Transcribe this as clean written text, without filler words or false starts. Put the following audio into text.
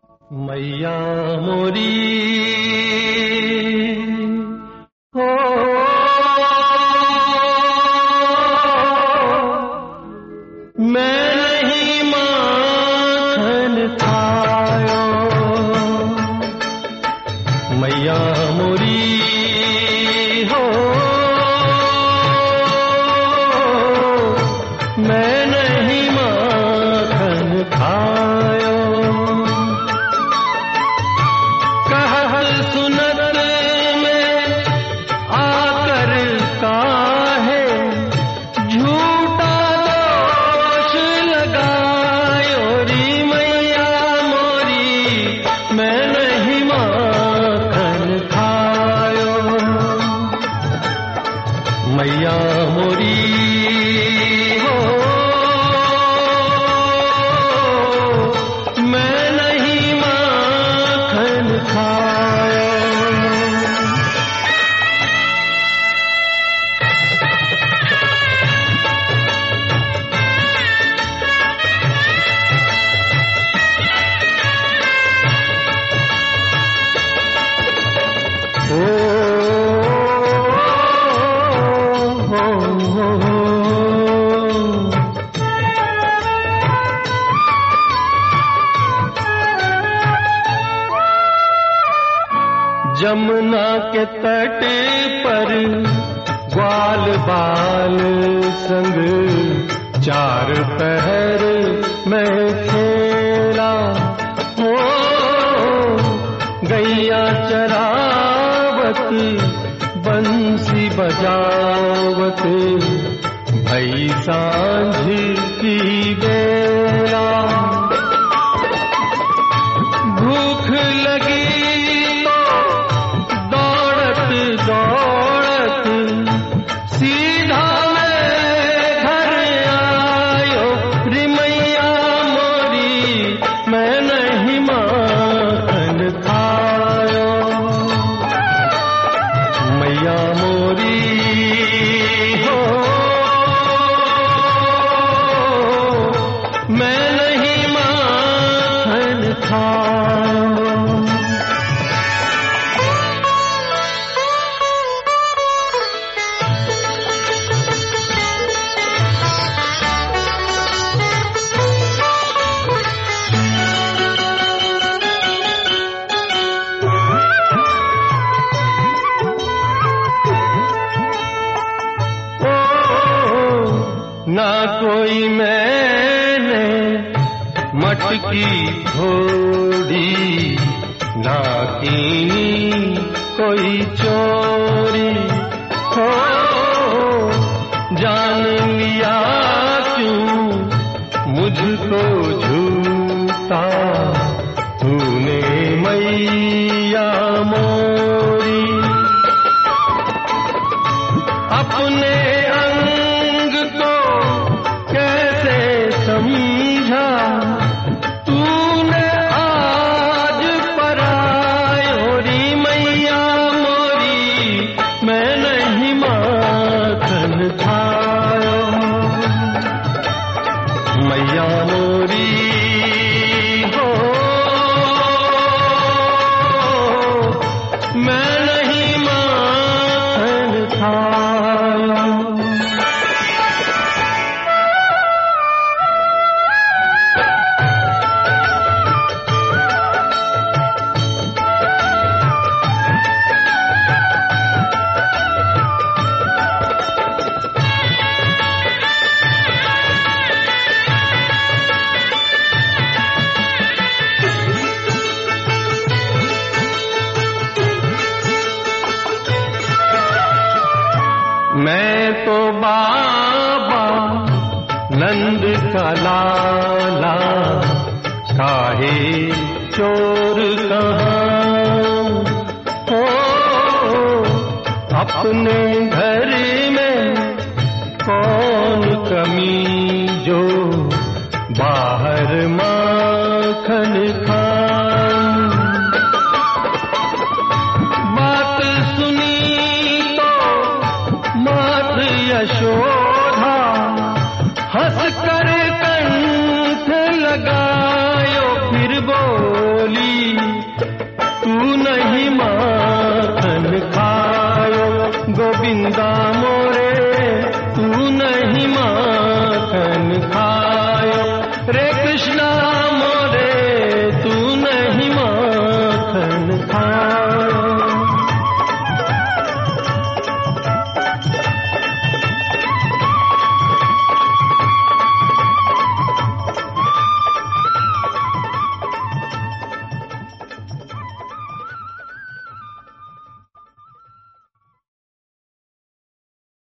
मैया मोरी हो मैं नहीं माखन खायो, मैया मोरी हो मैं नहीं माखन खायो। कहल सुनत में आकर काहे झूठा दोष लगायो री मैया मोरी मैं नहीं माखन खायो, मैया मोरी हो मैं नहीं माखन खायो। जमुना के तट पर ग्वाल बाल संग चार पहर में खेला हो, गैया चरावत बंसी बजावत भई सांझ की बेला। भूख लगी दौड़त सीधा मैं घर आयो रे मैया मोरी मैं नहीं माखन खायो, मैया मोरी हो मैं नहीं माखन खायो। ना कोई मैंने मटकी फोड़ी, ना कीनी कोई चोरी हो, जान लिया क्यों मुझको झूठा तूने मैया मोरी। अपने समझा तूने आज परायो री मैया मोरी मैं नहीं माखन खायो, मैया मोरी हो मैं नहीं माखन खायो। मैं तो बाबा नंद का लाला काहे चोर कहाँ हो, अपने घर में कौन कमी जो बाहर माखन खाऊं। बात सुनी तो मात यशोदा हंस कर कंठ लगायो, फिर बोली नहीं